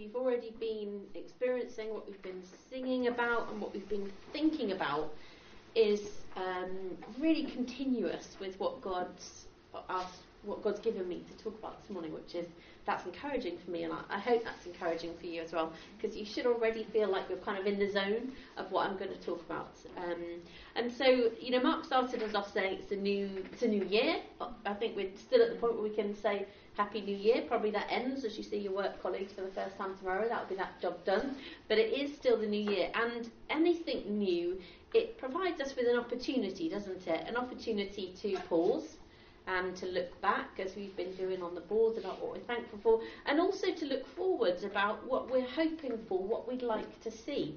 you've already been experiencing, what we've been singing about, and what we've been thinking about is really continuous with what God's given me to talk about this morning, that's encouraging for me, and I hope that's encouraging for you as well, because you should already feel like you're kind of in the zone of what I'm going to talk about. And so, Mark started us off saying it's a new year. I think we're still at the point where we can say Happy New Year. Probably that ends as you see your work colleagues for the first time tomorrow. That'll be that job done. But it is still the new year, and anything new, it provides us with an opportunity, doesn't it? An opportunity to pause and to look back, as we've been doing on the boards, about what we're thankful for, and also to look forwards about what we're hoping for, what we'd like to see.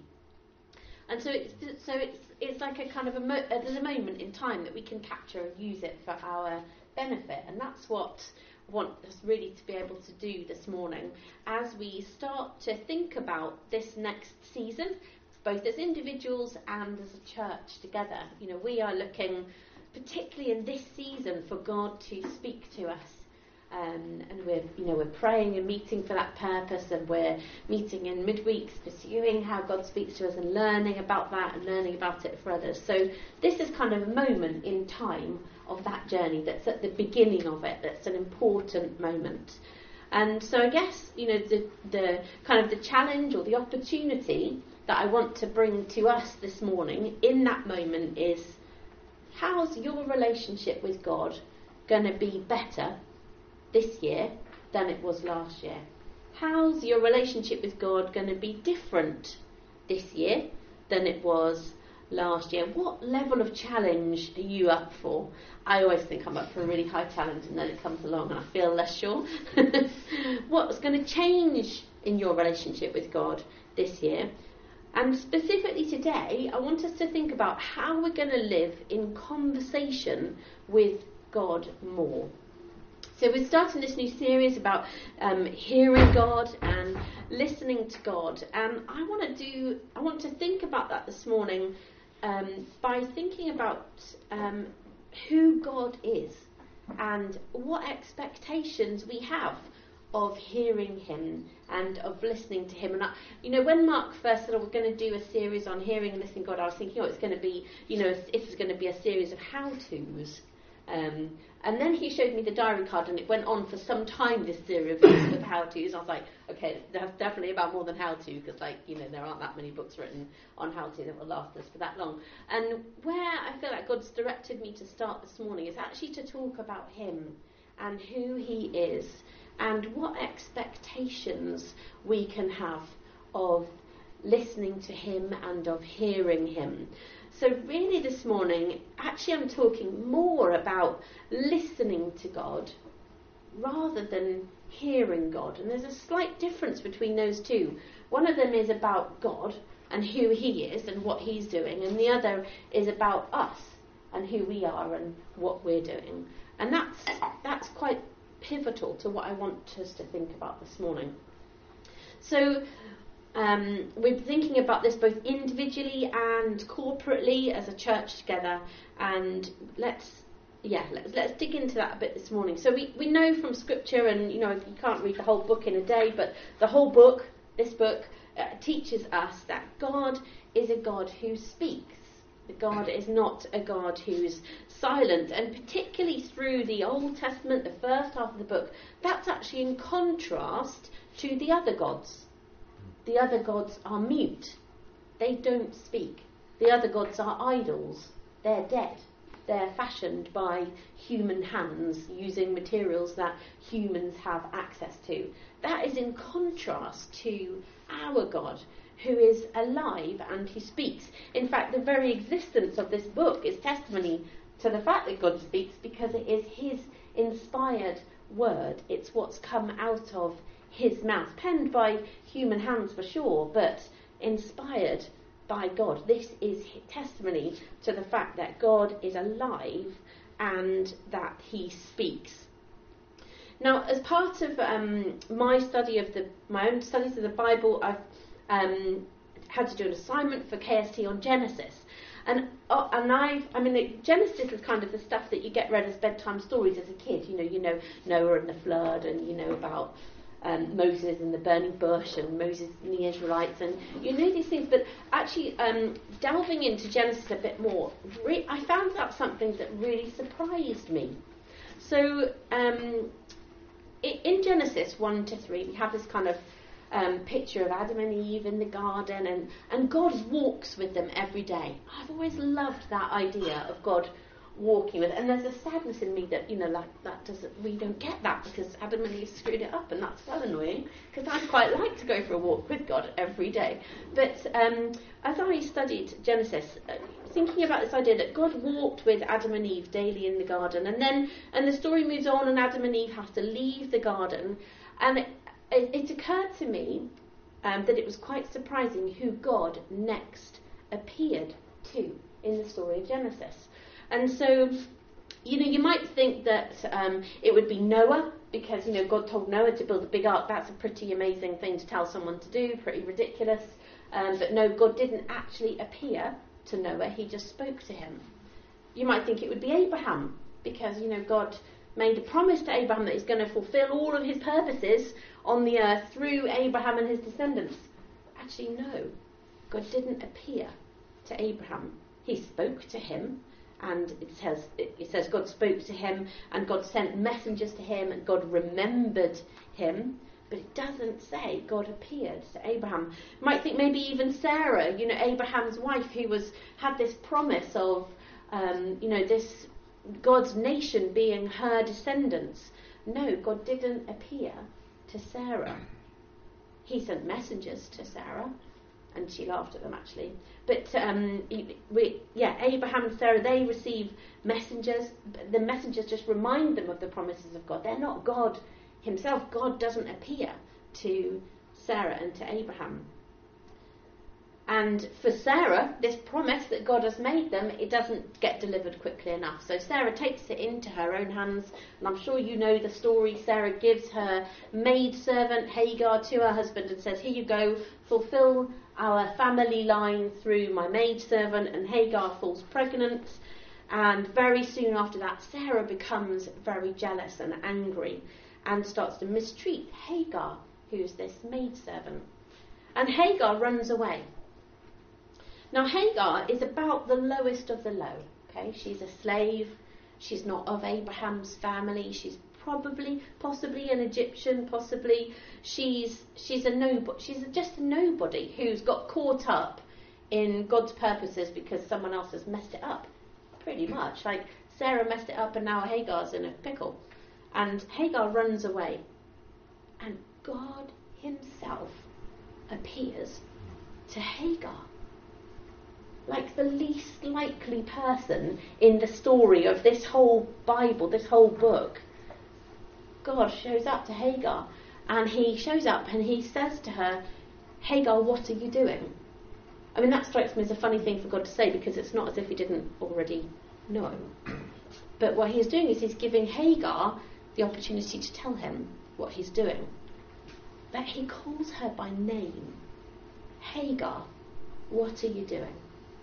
And so it's like a kind of there's a moment in time that we can capture and use it for our benefit, and that's what I want us really to be able to do this morning as we start to think about this next season, both as individuals and as a church together. We are looking, particularly in this season, for God to speak to us, and we're praying and meeting for that purpose, and we're meeting in midweeks, pursuing how God speaks to us and learning about that and learning about it for others. So this is kind of a moment in time of that journey that's at the beginning of it, that's an important moment. And so I guess the kind of the challenge or the opportunity that I want to bring to us this morning in that moment is, how's your relationship with God going to be better this year than it was last year? How's your relationship with God going to be different this year than it was last year? What level of challenge are you up for? I always think I'm up for a really high challenge, and then it comes along and I feel less sure. What's going to change in your relationship with God this year? And specifically today, I want us to think about how we're going to live in conversation with God more. So we're starting this new series about hearing God and listening to God, and I want to think about that this morning by thinking about who God is and what expectations we have of hearing him and of listening to him. And when Mark first said, we're going to do a series on hearing and listening to God, I was thinking, it's going to be, it's going to be a series of how-tos. And then he showed me the diary card, and it went on for some time, this series of how-tos. I was like, okay, that's definitely about more than how-to, because there aren't that many books written on how-to that will last us for that long. And where I feel like God's directed me to start this morning is actually to talk about him and who he is, and what expectations we can have of listening to him and of hearing him. So really this morning, actually I'm talking more about listening to God rather than hearing God. And there's a slight difference between those two. One of them is about God and who he is and what he's doing, and the other is about us and who we are and what we're doing. And that's quite pivotal to what I want us to think about this morning. So we're thinking about this both individually and corporately as a church together, and let's dig into that a bit this morning. So we know from scripture, and you can't read the whole book in a day, but the whole book, this book, teaches us that God is a God who speaks. God is not a God who's silent, and particularly through the Old Testament, the first half of the book, that's actually in contrast to the other gods. The other gods are mute. They don't speak. The other gods are idols. They're dead. They're fashioned by human hands using materials that humans have access to. That is in contrast to our God, who is alive and who speaks. In fact, the very existence of this book is testimony to the fact that God speaks, because it is his inspired word. It's what's come out of his mouth, penned by human hands for sure, but inspired by God. This is my to the fact that God is alive and that he speaks. Now, as part of my own studies of the Bible, I've had to do an assignment for KST on Genesis. Genesis is kind of the stuff that you get read as bedtime stories as a kid. You know Noah and the flood, and about Moses in the burning bush and Moses and the Israelites, and you know these things. But actually, delving into Genesis a bit more, I found out something that really surprised me. So in Genesis 1-3, we have this kind of picture of Adam and Eve in the garden, and God walks with them every day. I've always loved that idea of God walking with, and there's a sadness in me that we don't get that, because Adam and Eve screwed it up, and that's so annoying, because I'd quite like to go for a walk with God every day. But as I studied Genesis, thinking about this idea that God walked with Adam and Eve daily in the garden, and the story moves on, and Adam and Eve have to leave the garden, and it occurred to me that it was quite surprising who God next appeared to in the story of Genesis. And so, you might think that it would be Noah, because, God told Noah to build a big ark. That's a pretty amazing thing to tell someone to do, pretty ridiculous. But no, God didn't actually appear to Noah, he just spoke to him. You might think it would be Abraham, because, God made a promise to Abraham that he's going to fulfill all of his purposes on the earth through Abraham and his descendants. Actually, no. God didn't appear to Abraham. He spoke to him. And it says God spoke to him, and God sent messengers to him, and God remembered him. But it doesn't say God appeared to Abraham. You might think maybe even Sarah, Abraham's wife, who had this promise of, this God's nation being her descendants. No, God didn't appear to Sarah. He sent messengers to Sarah, and she laughed at them, actually. But Abraham and Sarah, they receive messengers. The messengers just remind them of the promises of God. They're not God himself. God doesn't appear to Sarah and to Abraham. And for Sarah, this promise that God has made them, it doesn't get delivered quickly enough. So Sarah takes it into her own hands, and I'm sure you know the story. Sarah gives her maidservant Hagar to her husband and says, "Here you go, fulfill our family line through my maidservant," and Hagar falls pregnant. And very soon after that, Sarah becomes very jealous and angry and starts to mistreat Hagar, who's this maidservant. And Hagar runs away. Now, Hagar is about the lowest of the low. Okay, she's a slave. She's not of Abraham's family. She's possibly an Egyptian. Possibly she's a nobody. She's just a nobody who's got caught up in God's purposes because someone else has messed it up. Pretty much, like Sarah messed it up, and now Hagar's in a pickle. And Hagar runs away, and God Himself appears to Hagar. Like the least likely person in the story of this whole Bible, this whole book. God shows up to Hagar, and He shows up and He says to her, "Hagar, what are you doing?" I mean, that strikes me as a funny thing for God to say, because it's not as if He didn't already know. But what He's doing is He's giving Hagar the opportunity to tell Him what He's doing. But He calls her by name. "Hagar, what are you doing?"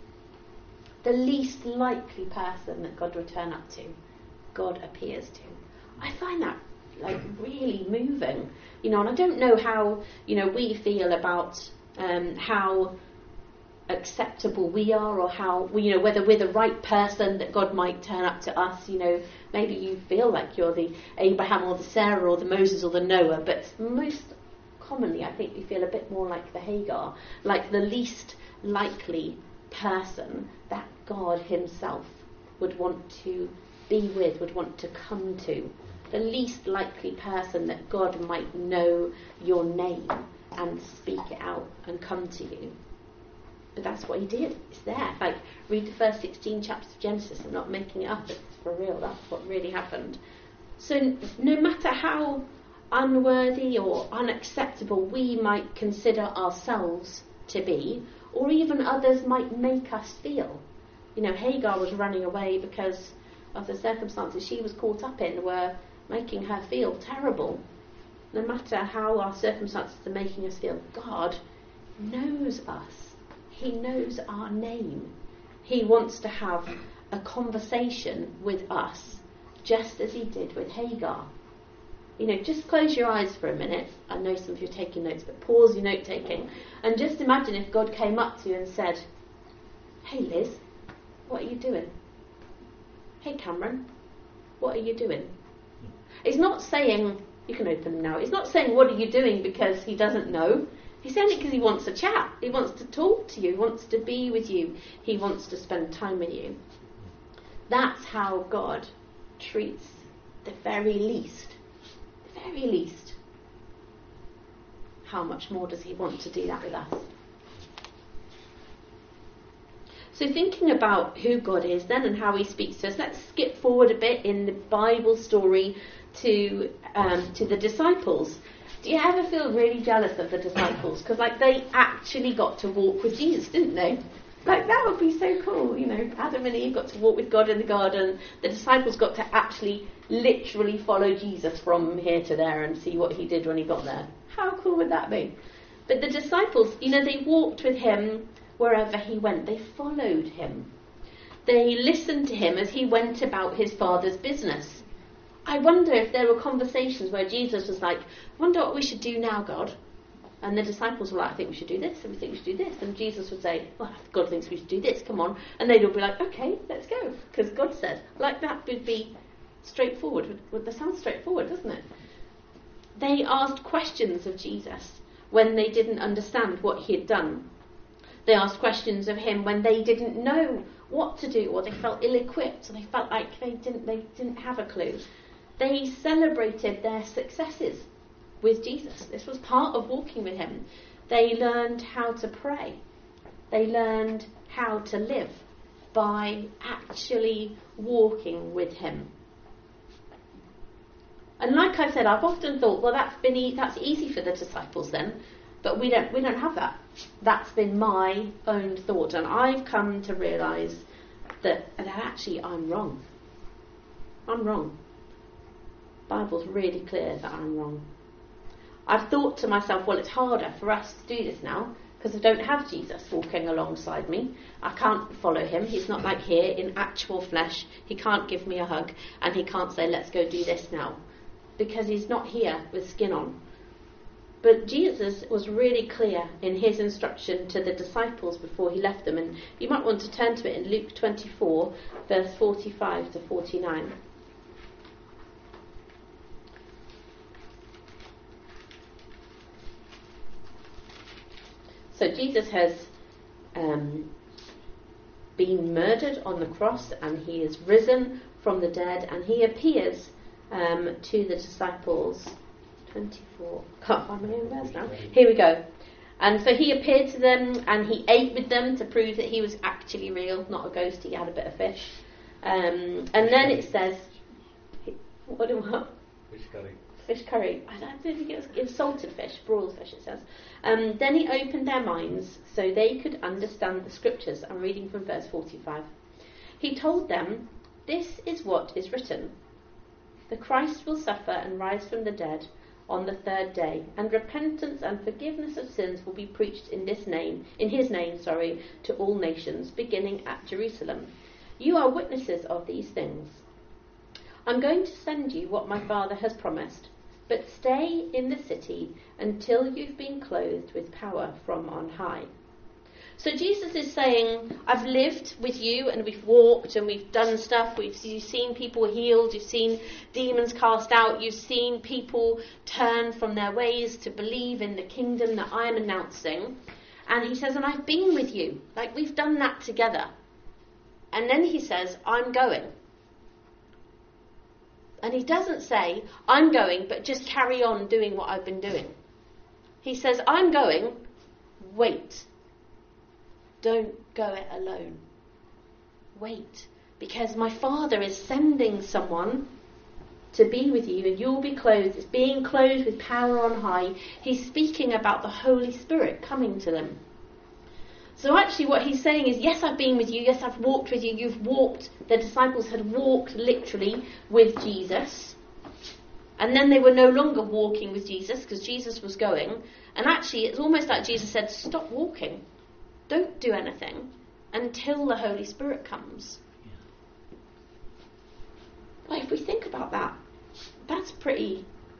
The least likely person that God would turn up to, God appears to. I find that really moving, and I don't know how we feel about how acceptable we are, or how whether we're the right person that God might turn up to us. Maybe you feel like you're the Abraham or the Sarah or the Moses or the Noah, but most commonly I think we feel a bit more like the Hagar, like the least likely person that God Himself would want to be with, would want to come to. The least likely person that God might know your name and speak it out and come to you. But that's what He did. It's there. Read the first 16 chapters of Genesis. I'm not making it up. It's for real. That's what really happened. So no matter how unworthy or unacceptable we might consider ourselves to be, or even others might make us feel. Hagar was running away because of the circumstances she was caught up in were making her feel terrible. No matter how our circumstances are making us feel, God knows us. He knows our name. He wants to have a conversation with us, just as He did with Hagar. just close your eyes for a minute. I know some of you are taking notes, but pause your note taking and just imagine if God came up to you and said, "Hey Liz, what are you doing? Hey Cameron, what are you doing?" It's not saying, you can open them now, it's not saying what are you doing because he doesn't know. He's saying it because he wants to chat. He wants to talk to you. He wants to be with you. He wants to spend time with you. That's how God treats the very least. The very least. How much more does he want to do that with us? So thinking about who God is then and how he speaks to us, let's skip forward a bit in the Bible story to the disciples. Do you ever feel really jealous of the disciples? Because they actually got to walk with Jesus, didn't they? That would be so cool, Adam and Eve got to walk with God in the garden. The disciples got to actually literally follow Jesus from here to there and see what he did when he got there. How cool would that be? But the disciples, they walked with him wherever he went. They followed him. They listened to him as he went about his Father's business. I wonder if there were conversations where Jesus was like, "I wonder what we should do now, God." And the disciples were like, "I think we should do this, and we think we should do this." And Jesus would say, "Well, God thinks we should do this, come on." And they'd all be like, "Okay, let's go," because God said. That would be straightforward. That sounds straightforward, doesn't it? They asked questions of Jesus when they didn't understand what he had done. They asked questions of him when they didn't know what to do, or they felt ill-equipped, or they felt like they didn't have a clue. They celebrated their successes with Jesus. This was part of walking with him. They learned how to pray. They learned how to live by actually walking with him. And like I said, I've often thought, well, that's easy for the disciples then, but we don't have that. That's been my own thought, and I've come to realise that actually I'm wrong. I'm wrong. The Bible's really clear that I'm wrong. I've thought to myself, well, it's harder for us to do this now because I don't have Jesus walking alongside me. I can't follow him. He's not like here in actual flesh. He can't give me a hug and he can't say, "Let's go do this now," because he's not here with skin on. But Jesus was really clear in his instruction to the disciples before he left them, and you might want to turn to it in Luke 24, verse 45 to 49. So Jesus has been murdered on the cross, and he is risen from the dead, and he appears to the disciples. 24. Can't find my own verse now. Here we go. And so he appeared to them, and he ate with them to prove that he was actually real, not a ghost. He had a bit of fish. And then it says, what? Fish curry. Fish curry. I don't think it was salted fish, broiled fish, it says. Then he opened their minds so they could understand the scriptures. I'm reading from verse 45. He told them, "This is what is written. The Christ will suffer and rise from the dead on the third day, and repentance and forgiveness of sins will be preached in his name, to all nations, beginning at Jerusalem. You are witnesses of these things. I'm going to send you what my Father has promised, but stay in the city until you've been clothed with power from on high." So Jesus is saying, I've lived with you, and we've walked and we've done stuff. You've seen people healed, you've seen demons cast out, you've seen people turn from their ways to believe in the kingdom that I am announcing. And he says, and I've been with you. We've done that together. And then he says, I'm going. And he doesn't say, I'm going, but just carry on doing what I've been doing. He says, I'm going, wait. Don't go it alone. Wait, because my Father is sending someone to be with you, and you'll be clothed. It's being clothed with power on high. He's speaking about the Holy Spirit coming to them. So actually what he's saying is, yes, I've been with you. Yes, I've walked with you. You've walked. The disciples had walked literally with Jesus. And then they were no longer walking with Jesus because Jesus was going. And actually it's almost like Jesus said, stop walking. Don't do anything until the Holy Spirit comes. If we think about that, that's pretty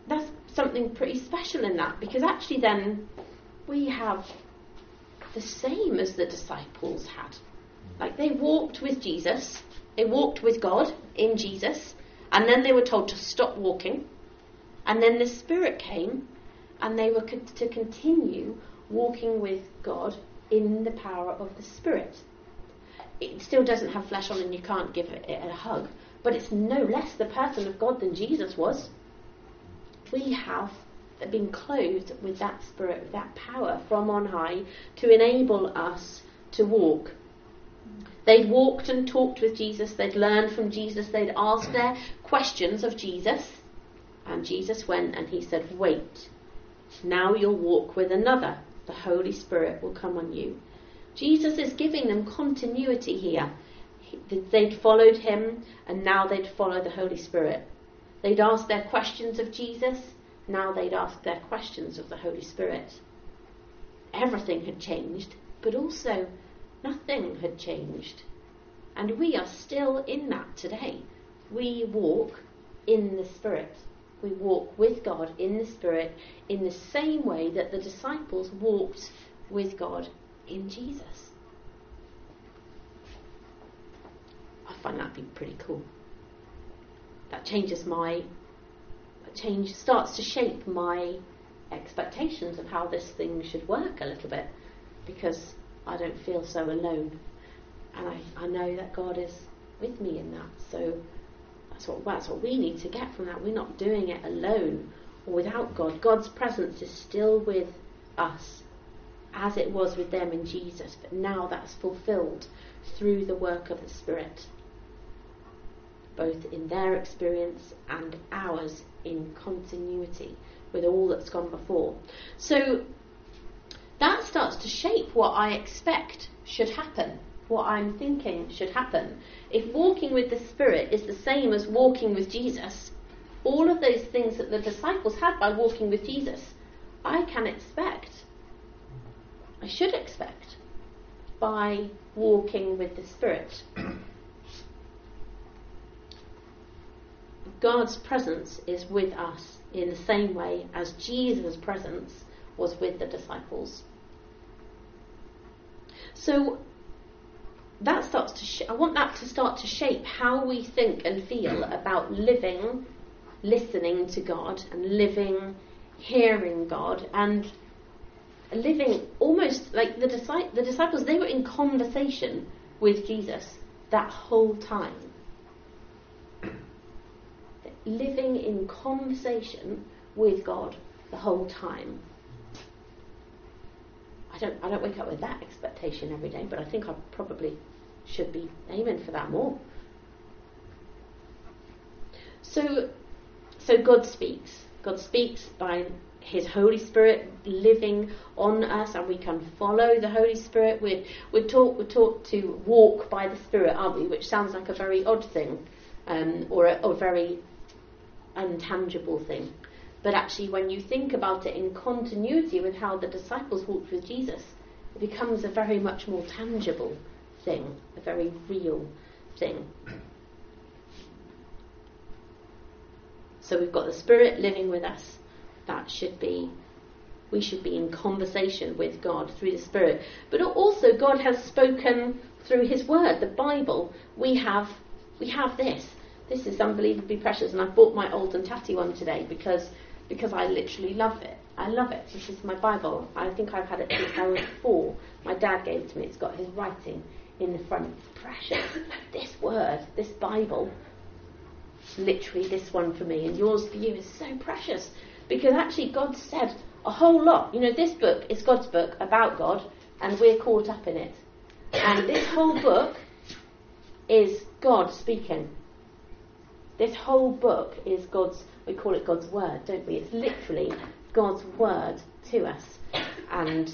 that's something pretty special in that, because actually then we have the same as the disciples had. Like, they walked with Jesus, they walked with God in Jesus, and then they were told to stop walking, and then the Spirit came, and they were to continue walking with God in the power of the Spirit. It still doesn't have flesh on, and you can't give it a hug, but it's no less the person of God than Jesus was. We have been clothed with that Spirit, with that power from on high to enable us to walk. They'd walked and talked with Jesus, they'd learned from Jesus, they'd asked their questions of Jesus, and Jesus went and he said, wait, now you'll walk with another. The Holy Spirit will come on you. Jesus is giving them continuity here. They'd followed him, and now they'd follow the Holy Spirit. They'd asked their questions of Jesus, now they'd ask their questions of the Holy Spirit. Everything had changed, but also nothing had changed. And we are still in that today. We walk in the Spirit. We walk with God in the Spirit in the same way that the disciples walked with God in Jesus. I find that to be pretty cool. That starts to shape my expectations of how this thing should work a little bit, because I don't feel so alone, and I know that God is with me in that. So that's what we need to get from that. We're not doing it alone or without God. God's presence is still with us, as it was with them in Jesus, but now that's fulfilled through the work of the Spirit, both in their experience and ours in continuity with all that's gone before. So that starts to shape what I expect should happen, what I'm thinking should happen. If walking with the Spirit is the same as walking with Jesus, all of those things that the disciples had by walking with Jesus, I should expect by walking with the Spirit. God's presence is with us in the same way as Jesus' presence was with the disciples. So that starts to I want that to start to shape how we think and feel about living, listening to God, and living, hearing God, and living almost like the disciples. They were in conversation with Jesus that whole time. Living in conversation with God the whole time. I don't wake up with that expectation every day, but I think I probably should be aiming for that more. So God speaks. God speaks by his Holy Spirit living on us, and we can follow the Holy Spirit. We're taught to walk by the Spirit, aren't we? Which sounds like a very odd thing, or a very untangible thing. But actually, when you think about it in continuity with how the disciples walked with Jesus, it becomes a very much more tangible thing, a very real thing. So we've got the Spirit living with us. We should be in conversation with God through the Spirit. But also God has spoken through his word, the Bible. We have this. This is unbelievably precious, and I bought my old and tatty one today because I literally love it. I love it. This is my Bible. I think I've had it since I was 4. My dad gave it to me. It's got his writing in the front. It's precious. This word, this Bible, literally this one for me and yours for you, is so precious, because actually God said a whole lot. You know, this book is God's book about God, and we're caught up in it. And this whole book is God speaking. This whole book is we call it God's word, don't we? It's literally God's word to us, and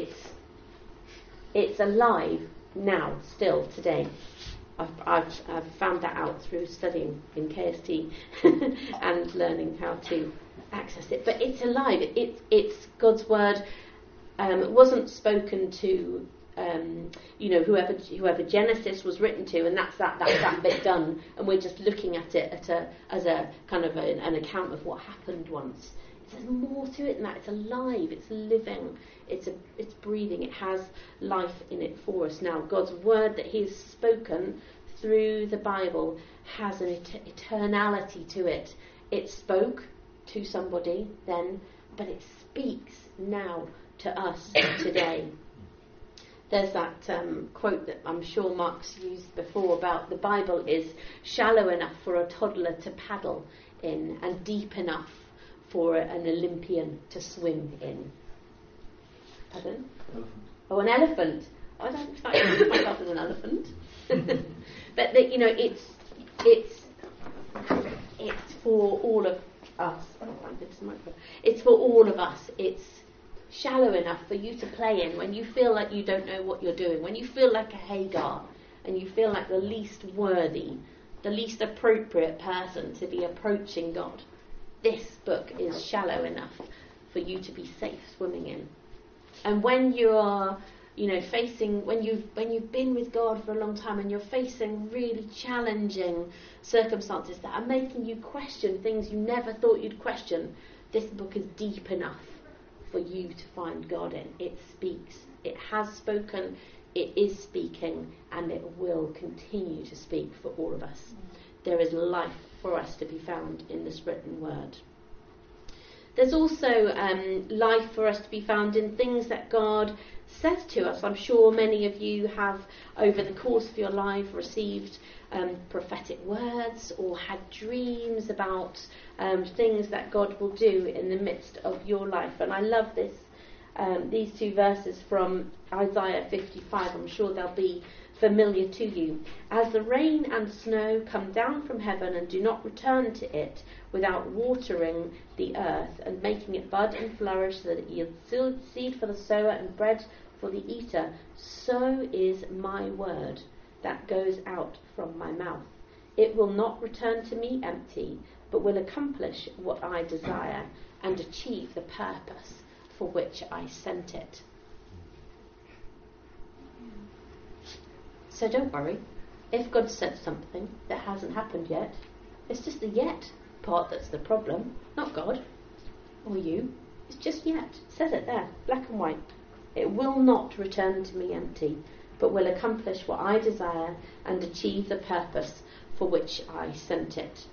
it's alive now, still today. I've found that out through studying in KST and learning how to access it. But it's alive. It's God's word. It wasn't spoken to whoever Genesis was written to, and that's that bit done, and we're just looking at it as a kind of an account of what happened once. There's more to it than that. It's alive, it's living, it's breathing, it has life in it for us now. God's word that he has spoken through the Bible has an eternality to it. It spoke to somebody then, but it speaks now to us today. There's that quote that I'm sure Mark's used before about the Bible is shallow enough for a toddler to paddle in and deep enough for an Olympian to swim in. Pardon? Elephant. Oh, an elephant. I don't think myself as an elephant. But it's for all of us. It's for all of us. It's shallow enough for you to play in when you feel like you don't know what you're doing, when you feel like a Hagar and you feel like the least worthy, the least appropriate person to be approaching God. This book is shallow enough for you to be safe swimming in. And when you are, facing, when you've been with God for a long time and you're facing really challenging circumstances that are making you question things you never thought you'd question, this book is deep enough for you to find God in. It speaks. It has spoken. It is speaking, and it will continue to speak for all of us. There is life for us to be found in this written word. There's also life for us to be found in things that God says to us. I'm sure many of you have, over the course of your life, received prophetic words or had dreams about things that God will do in the midst of your life. And I love these two verses from Isaiah 55. I'm sure they'll be familiar to you. As the rain and snow come down from heaven and do not return to it without watering the earth and making it bud and flourish so that it yields seed for the sower and bread for the eater, so is my word that goes out from my mouth. It will not return to me empty, but will accomplish what I desire and achieve the purpose for which I sent it. So don't worry. If God said something that hasn't happened yet, it's just the yet part that's the problem, not God or you. It's just yet. It says it there, black and white. It will not return to me empty, but will accomplish what I desire and achieve the purpose for which I sent it.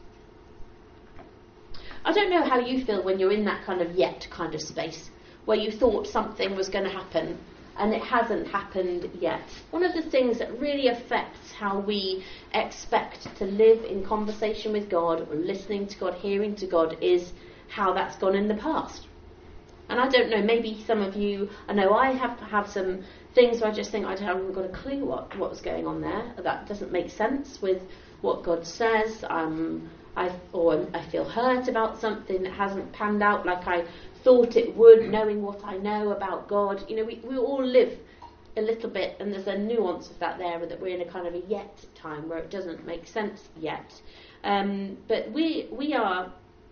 I don't know how you feel when you're in that kind of yet kind of space, where you thought something was going to happen and it hasn't happened yet. One of the things that really affects how we expect to live in conversation with God, or listening to God, hearing to God, is how that's gone in the past. And I don't know, maybe some of you, I know I have some things where I just think I haven't got a clue what's going on there. That doesn't make sense with what God says. I feel hurt about something that hasn't panned out like I thought it would, knowing what I know about God. We all live a little bit, and there's a nuance of that there, that we're in a kind of a yet time where it doesn't make sense yet. But we are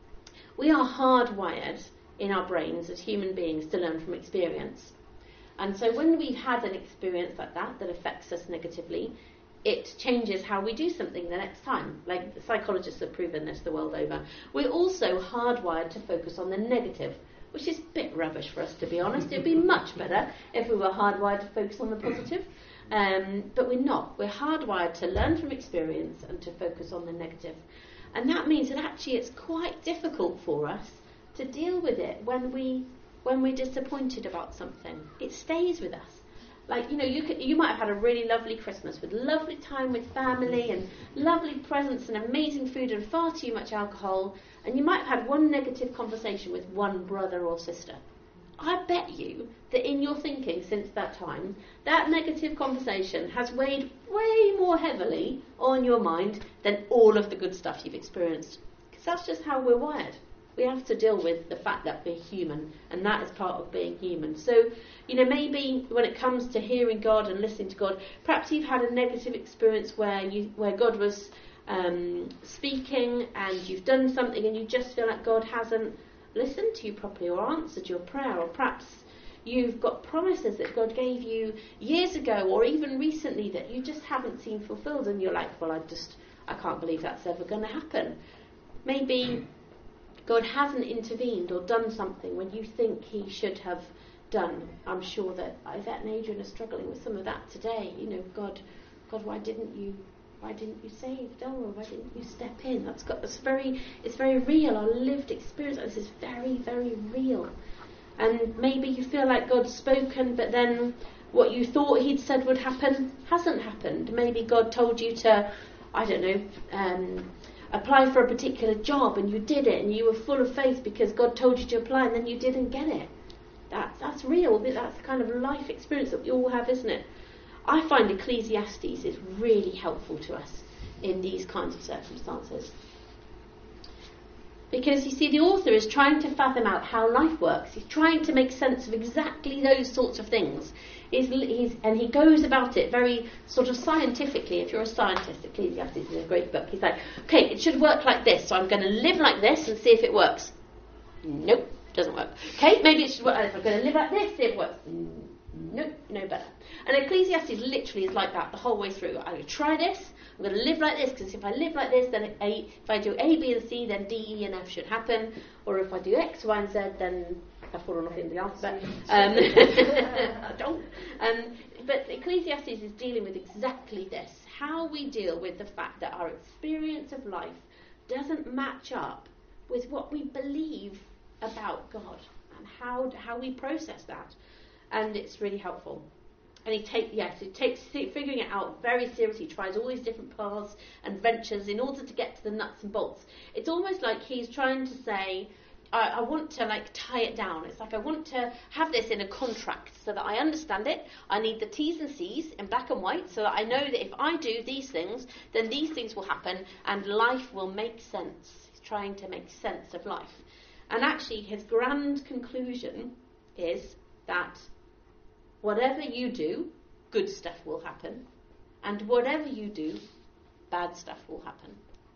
hardwired in our brains as human beings to learn from experience. And so when we've had an experience like that affects us negatively, it changes how we do something the next time. Like the psychologists have proven this the world over. We're also hardwired to focus on the negative, which is a bit rubbish for us, to be honest. It'd be much better if we were hardwired to focus on the positive. But we're not. We're hardwired to learn from experience and to focus on the negative. And that means that actually it's quite difficult for us to deal with it when we're disappointed about something. It stays with us. Like, you might have had a really lovely Christmas with lovely time with family and lovely presents and amazing food and far too much alcohol, and you might have had one negative conversation with one brother or sister. I bet you that in your thinking since that time, that negative conversation has weighed way more heavily on your mind than all of the good stuff you've experienced. Because that's just how we're wired. We have to deal with the fact that we're human, and that is part of being human. So, maybe when it comes to hearing God and listening to God, perhaps you've had a negative experience where God was speaking and you've done something and you just feel like God hasn't listened to you properly or answered your prayer, or perhaps You've got promises that God gave you years ago or even recently that you just haven't seen fulfilled, and you're like, well, I can't believe that's ever going to happen. Maybe God hasn't intervened or done something when you think he should have done. I'm sure that Yvette and Adrian are struggling with some of that today. God, why didn't you save Dora? Why didn't you step in? It's very real. Our lived experience of this is very, very real. And maybe you feel like God's spoken, but then what you thought he'd said would happen hasn't happened. Maybe God told you to, apply for a particular job, and you did it, and you were full of faith because God told you to apply, and then you didn't get it. That's real. That's the kind of life experience that we all have, isn't it? I find Ecclesiastes is really helpful to us in these kinds of circumstances. Because, you see, the author is trying to fathom out how life works. He's trying to make sense of exactly those sorts of things. And he goes about it very sort of scientifically. If you're a scientist, Ecclesiastes is a great book. He's like, okay, it should work like this, so I'm going to live like this and see if it works. Nope, doesn't work. Okay, maybe it should work like this. I'm going to live like this, see if it works. Nope, no better. And Ecclesiastes literally is like that the whole way through. I'm going to try this. I'm going to live like this, because if I live like this, then if I do A, B, and C, then D, E, and F should happen. Or if I do X, Y, and Z, then I've fallen off in the alphabet. I don't. But Ecclesiastes is dealing with exactly this. How we deal with the fact that our experience of life doesn't match up with what we believe about God, and how we process that. And it's really helpful. And he takes figuring it out very seriously. He tries all these different paths and ventures in order to get to the nuts and bolts. It's almost like he's trying to say, I want to tie it down. It's like I want to have this in a contract so that I understand it. I need the T's and C's in black and white so that I know that if I do these things, then these things will happen and life will make sense. He's trying to make sense of life. And actually his grand conclusion is that whatever you do, good stuff will happen. And whatever you do, bad stuff will happen.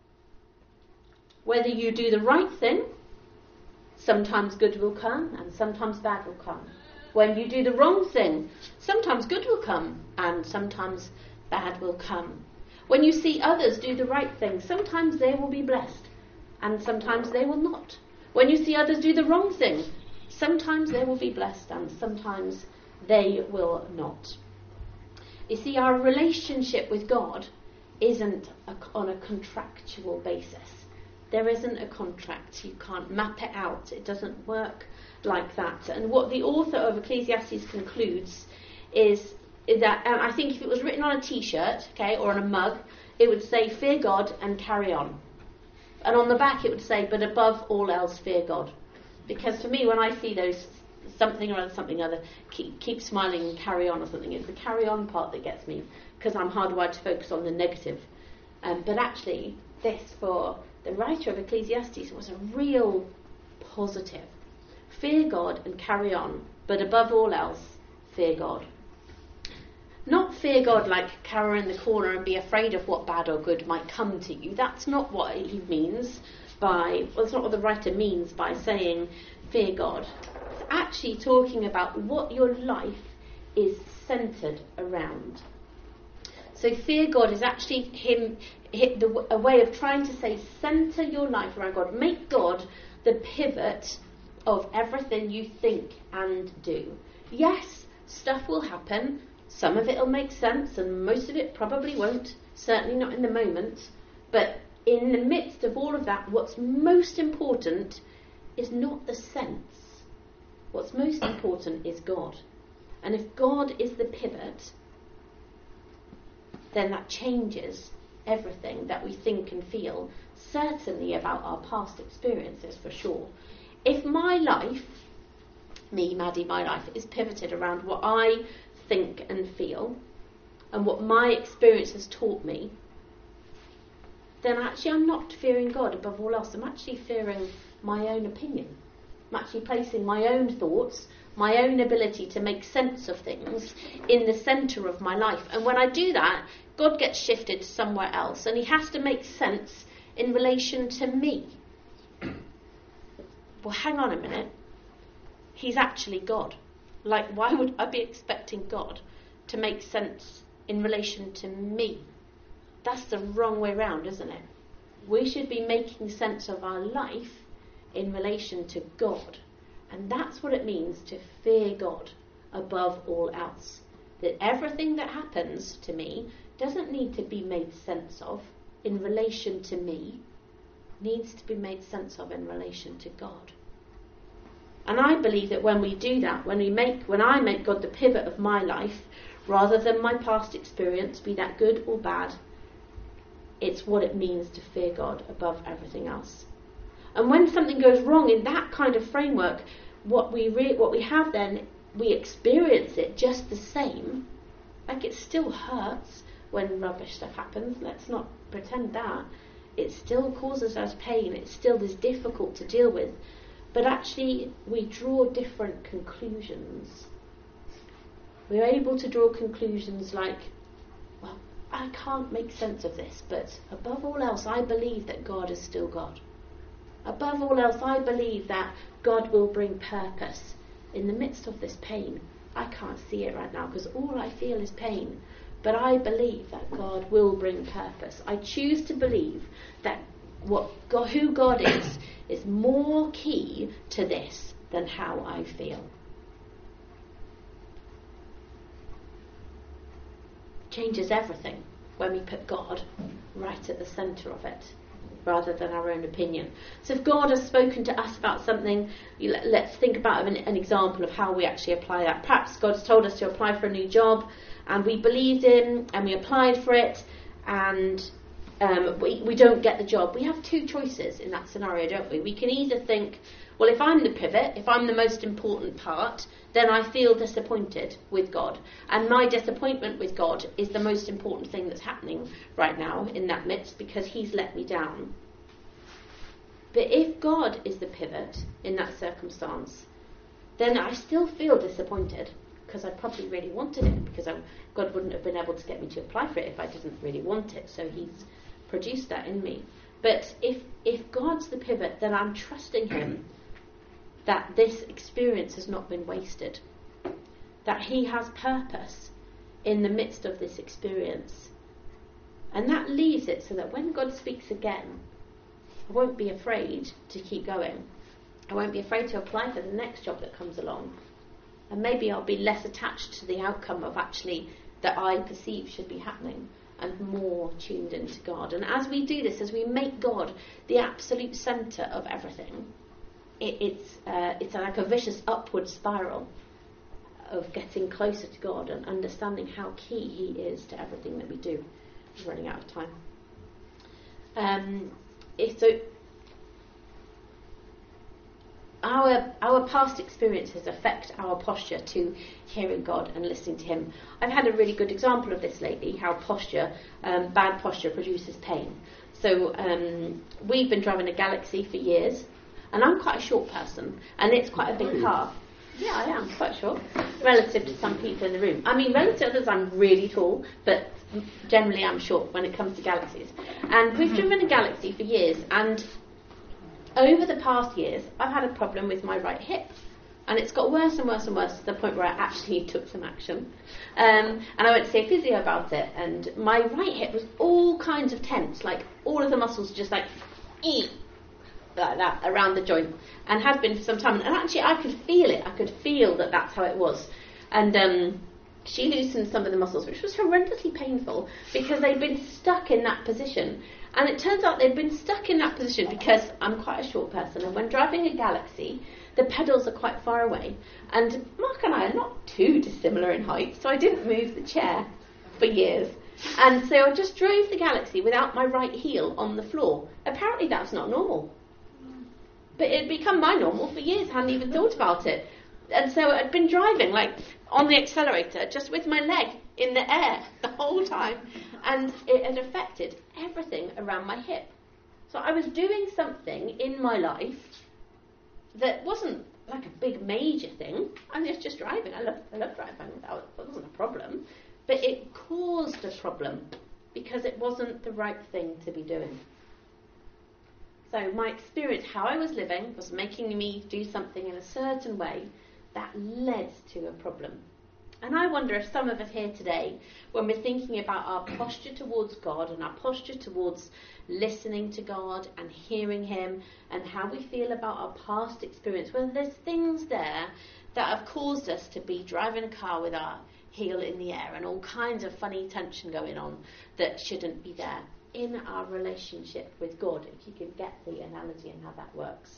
Whether you do the right thing, sometimes good will come and sometimes bad will come. When you do the wrong thing, sometimes good will come and sometimes bad will come. When you see others do the right thing, sometimes they will be blessed and sometimes they will not. When you see others do the wrong thing, sometimes they will be blessed and sometimes they will not. You see, our relationship with God isn't on a contractual basis. There isn't a contract. You can't map it out. It doesn't work like that. And what the author of Ecclesiastes concludes is that, I think if it was written on a T-shirt, or on a mug, it would say, fear God and carry on. And on the back it would say, but above all else, fear God. Because for me, when I see those something or other, keep smiling and carry on or something, it's the carry on part that gets me, because I'm hardwired to focus on the negative. But actually, this, for the writer of Ecclesiastes, was a real positive. Fear God and carry on, but above all else, fear God. Not fear God like cower in the corner and be afraid of what bad or good might come to you. That's not what he means that's not what the writer means by saying fear God. It's actually talking about what your life is centred around. So fear God is actually a way of trying to say centre your life around God. Make God the pivot of everything you think and do. Yes, stuff will happen. Some of it will make sense and most of it probably won't. Certainly not in the moment. But in the midst of all of that, what's most important is not the sense. What's most important is God. And if God is the pivot, then that changes everything that we think and feel, certainly about our past experiences, for sure. If my life, me, Maddie, my life, is pivoted around what I think and feel, and what my experience has taught me, then actually I'm not fearing God above all else. I'm actually fearing my own opinion. I'm actually placing my own thoughts, my own ability to make sense of things in the centre of my life. And when I do that, God gets shifted to somewhere else, and he has to make sense in relation to me. Well, hang on a minute. He's actually God. Like, why would I be expecting God to make sense in relation to me? That's the wrong way round, isn't it? We should be making sense of our life in relation to God. And that's what it means to fear God above all else. That everything that happens to me doesn't need to be made sense of in relation to me, needs to be made sense of in relation to God. And I believe that when we do that, when I make God the pivot of my life, rather than my past experience, be that good or bad, it's what it means to fear God above everything else. And when something goes wrong in that kind of framework, what we have then, we experience it just the same. Like, it still hurts when rubbish stuff happens. Let's not pretend that. It still causes us pain. It still is difficult to deal with. But actually, we draw different conclusions. We're able to draw conclusions like, well, I can't make sense of this, but above all else, I believe that God is still God. Above all else, I believe that God will bring purpose in the midst of this pain. I can't see it right now because all I feel is pain. But I believe that God will bring purpose. I choose to believe that who God is more key to this than how I feel. Changes everything when we put God right at the centre of it, rather than our own opinion. So if God has spoken to us about something, let's think about an example of how we actually apply that. Perhaps God's told us to apply for a new job, and we believed in, and we applied for it, and we don't get the job. We have two choices in that scenario, don't we? We can either think, well, if I'm the pivot, if I'm the most important part, then I feel disappointed with God. And my disappointment with God is the most important thing that's happening right now in that midst, because he's let me down. But if God is the pivot in that circumstance, then I still feel disappointed, because I probably really wanted it, because God wouldn't have been able to get me to apply for it if I didn't really want it. So he's produced that in me. But if God's the pivot, then I'm trusting him that this experience has not been wasted, that he has purpose in the midst of this experience. And that leaves it so that when God speaks again, I won't be afraid to keep going. I won't be afraid to apply for the next job that comes along. And maybe I'll be less attached to the outcome of actually that I perceive should be happening, and more tuned into God. And as we do this, as we make God the absolute centre of everything, it's like a vicious upward spiral of getting closer to God and understanding how key he is to everything that we do. I'm running out of time. Our past experiences affect our posture to hearing God and listening to him. I've had a really good example of this lately, how bad posture produces pain. So we've been driving a Galaxy for years, and I'm quite a short person, and it's quite a big car. Yeah, I am quite short, relative to some people in the room. I mean, relative to others, I'm really tall, but generally I'm short when it comes to Galaxies. And we've driven a Galaxy for years, and over the past years, I've had a problem with my right hip, and it's got worse and worse and worse to the point where I actually took some action. And I went to see a physio about it, and my right hip was all kinds of tense, like all of the muscles just like that around the joint, and had been for some time. And actually, I could feel it. I could feel that that's how it was. And she loosened some of the muscles, which was horrendously painful because they'd been stuck in that position. And it turns out they'd been stuck in that position because I'm quite a short person, and when driving a Galaxy, the pedals are quite far away. And Mark and I are not too dissimilar in height, so I didn't move the chair for years. And so I just drove the Galaxy without my right heel on the floor. Apparently that's not normal. But it had become my normal for years. I hadn't even thought about it. And so I'd been driving, like, on the accelerator, just with my leg in the air the whole time. And it had affected everything around my hip. So I was doing something in my life that wasn't like a big major thing. I was just driving. I love driving. That wasn't a problem. But it caused a problem because it wasn't the right thing to be doing. So my experience, how I was living, was making me do something in a certain way that led to a problem. And I wonder if some of us here today, when we're thinking about our posture towards God and our posture towards listening to God and hearing him and how we feel about our past experience, whether there's things there that have caused us to be driving a car with our heel in the air and all kinds of funny tension going on that shouldn't be there in our relationship with God, if you can get the analogy and how that works.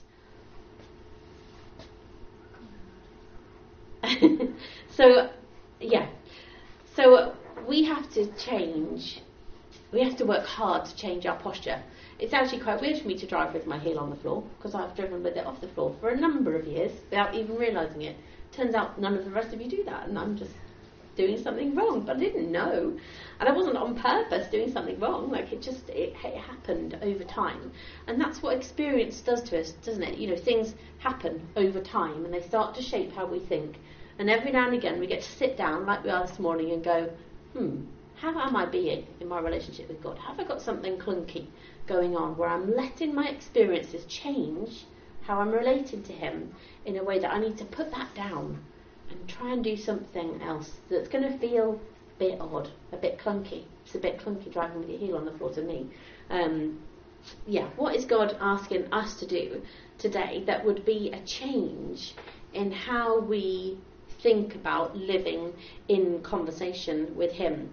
So we have to change. We have to work hard to change our posture. It's actually quite weird for me to drive with my heel on the floor, because I've driven with it off the floor for a number of years without even realising it. Turns out none of the rest of you do that, and I'm just doing something wrong, but I didn't know. And I wasn't on purpose doing something wrong, like it happened over time. And that's what experience does to us, doesn't it? You know, things happen over time and they start to shape how we think. And every now and again we get to sit down, like we are this morning, and go, how am I being in my relationship with God? Have I got something clunky going on where I'm letting my experiences change how I'm relating to him in a way that I need to put that down and try and do something else that's going to feel a bit odd, a bit clunky. It's a bit clunky driving with your heel on the floor to me. What is God asking us to do today that would be a change in how we think about living in conversation with him?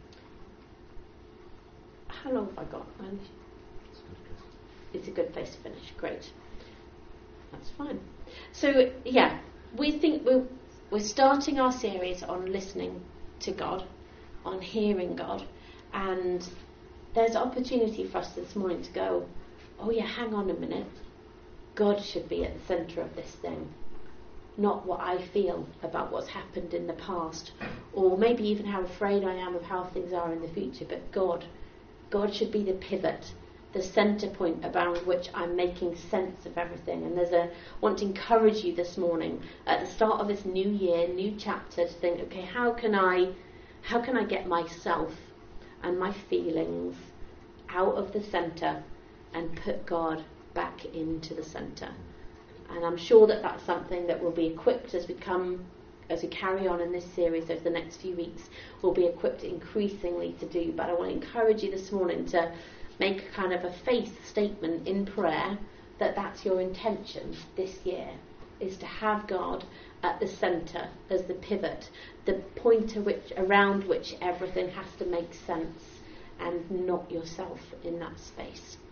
How long have I got? It's a good place to finish. Great. That's fine. So, we think we're starting our series on listening to God, on hearing God, and there's opportunity for us this morning to go, hang on a minute. God should be at the centre of this thing, not what I feel about what's happened in the past, or maybe even how afraid I am of how things are in the future, but God should be the pivot, the centre point around which I'm making sense of everything. And I want to encourage you this morning at the start of this new year, new chapter, to think, okay, how can I get myself and my feelings out of the centre and put God back into the centre? And I'm sure that that's something that will be equipped as we carry on in this series over the next few weeks. We'll be equipped increasingly to do. But I want to encourage you this morning to make a kind of a faith statement in prayer that that's your intention this year, is to have God at the centre as the pivot, the point around which everything has to make sense, and not yourself in that space.